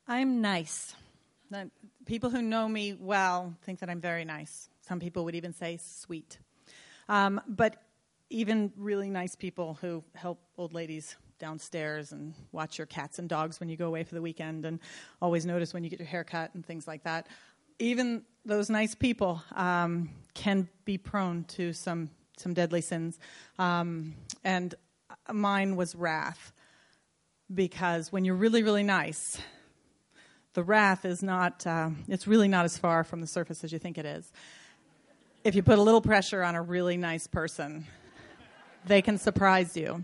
I'm nice. People who know me well think that I'm very nice. Some people would even say sweet. But even really nice people who help old ladies downstairs and watch your cats and dogs when you go away for the weekend and always notice when you get your hair cut and things like that, even those nice people can be prone to some deadly sins. And mine was wrath. Because when you're really, really nice, the wrath is not, it's really not as far from the surface as you think it is. If you put a little pressure on a really nice person, they can surprise you.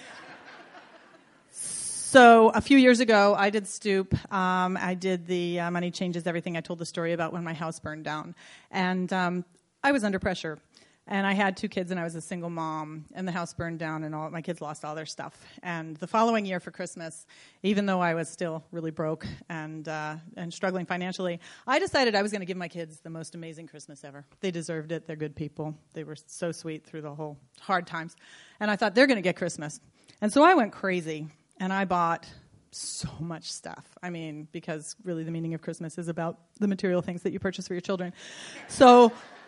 So a few years ago, I did Stoop. I did the Money Changes Everything. I told the story about when my house burned down. And I was under pressure. And I had 2 kids, and I was a single mom, and the house burned down, and my kids lost all their stuff. And the following year for Christmas, even though I was still really broke and struggling financially, I decided I was going to give my kids the most amazing Christmas ever. They deserved it. They're good people. They were so sweet through the whole hard times. And I thought, they're going to get Christmas. And so I went crazy, and I bought so much stuff. I mean, because really the meaning of Christmas is about the material things that you purchase for your children. So...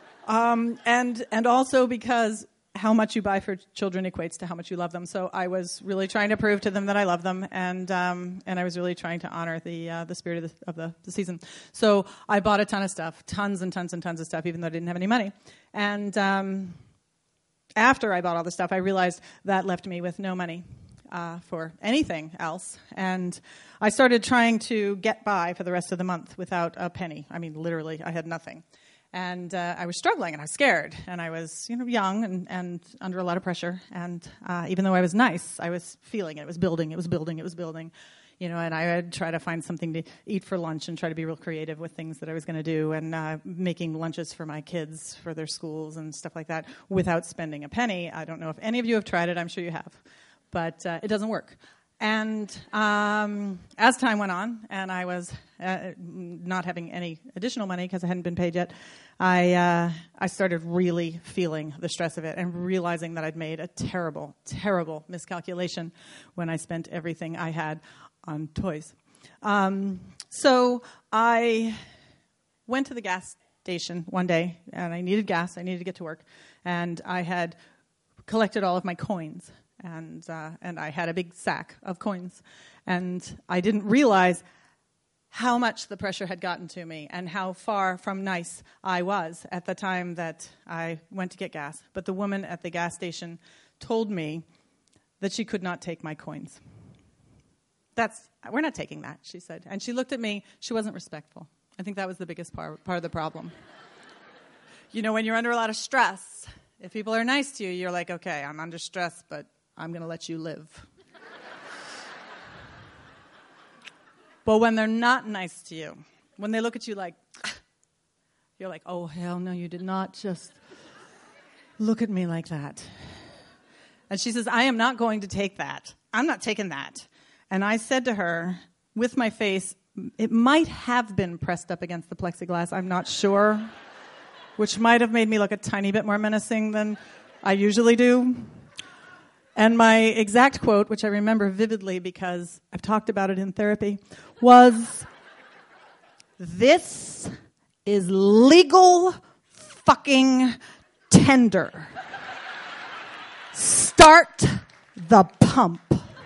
and also because how much you buy for children equates to how much you love them. So I was really trying to prove to them that I love them, and I was really trying to honor the spirit of the season. So I bought a ton of stuff, tons and tons and tons of stuff, even though I didn't have any money. And after I bought all the stuff, I realized that left me with no money for anything else. And I started trying to get by for the rest of the month without a penny. I mean, literally, I had nothing. And I was struggling, and I was scared, and I was, young and under a lot of pressure. And even though I was nice, I was feeling it. It was building. And I would try to find something to eat for lunch and try to be real creative with things that I was going to do, and making lunches for my kids for their schools and stuff like that without spending a penny. I don't know if any of you have tried it. I'm sure you have. But it doesn't work. And as time went on, and I was not having any additional money because I hadn't been paid yet, I started really feeling the stress of it and realizing that I'd made a terrible, terrible miscalculation when I spent everything I had on toys. So I went to the gas station one day, and I needed gas. I needed to get to work, and I had collected all of my coins. And I had a big sack of coins. And I didn't realize how much the pressure had gotten to me and how far from nice I was at the time that I went to get gas. But the woman at the gas station told me that she could not take my coins. We're not taking that, she said. And she looked at me. She wasn't respectful. I think that was the biggest part of the problem. When you're under a lot of stress, if people are nice to you, you're like, okay, I'm under stress, but I'm going to let you live. But when they're not nice to you, when they look at you like, you're like, oh, hell no, you did not just look at me like that. And she says, I am not going to take that. I'm not taking that. And I said to her, with my face, it might have been pressed up against the plexiglass, I'm not sure, which might have made me look a tiny bit more menacing than I usually do. And my exact quote, which I remember vividly because I've talked about it in therapy, was, "This is legal fucking tender. Start the pump."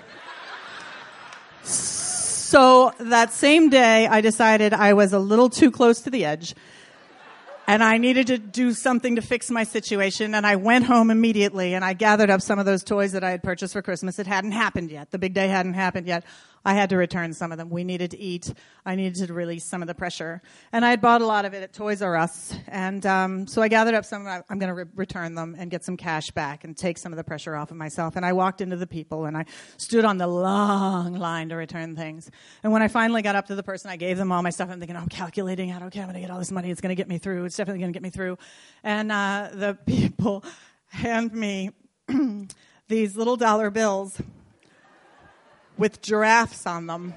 So that same day, I decided I was a little too close to the edge. And I needed to do something to fix my situation, and I went home immediately, and I gathered up some of those toys that I had purchased for Christmas. It hadn't happened yet. The big day hadn't happened yet. I had to return some of them. We needed to eat. I needed to release some of the pressure. And I had bought a lot of it at Toys R Us, and so I gathered up some. I'm going to return them and get some cash back and take some of the pressure off of myself. And I walked into the people, and I stood on the long line to return things. And when I finally got up to the person, I gave them all my stuff. I'm thinking, I'm calculating out, okay, I'm going to get all this money. It's going to get me through. It's definitely going to get me through. And the people hand me these little dollar bills with giraffes on them.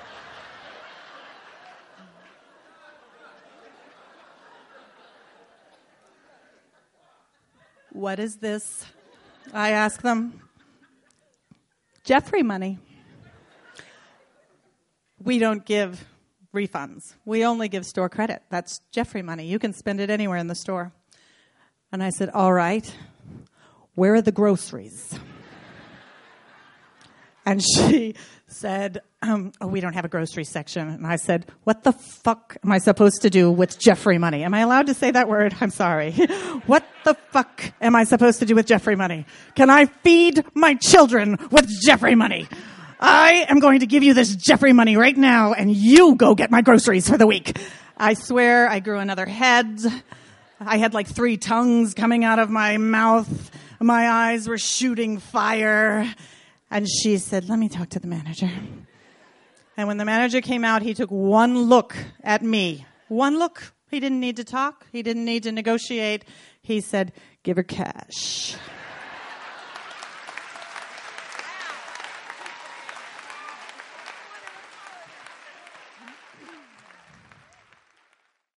What is this? I ask them. Jeffrey money. We don't give refunds. We only give store credit. That's Jeffrey money. You can spend it anywhere in the store. And I said, all right, where are the groceries? And she said, we don't have a grocery section. And I said, what the fuck am I supposed to do with Jeffrey money? Am I allowed to say that word? I'm sorry. What the fuck am I supposed to do with Jeffrey money? Can I feed my children with Jeffrey money? I am going to give you this Jeffrey money right now, and you go get my groceries for the week. I swear I grew another head. I had like 3 tongues coming out of my mouth. My eyes were shooting fire. And she said, let me talk to the manager. And when the manager came out, he took one look at me. One look. He didn't need to talk. He didn't need to negotiate. He said, give her cash.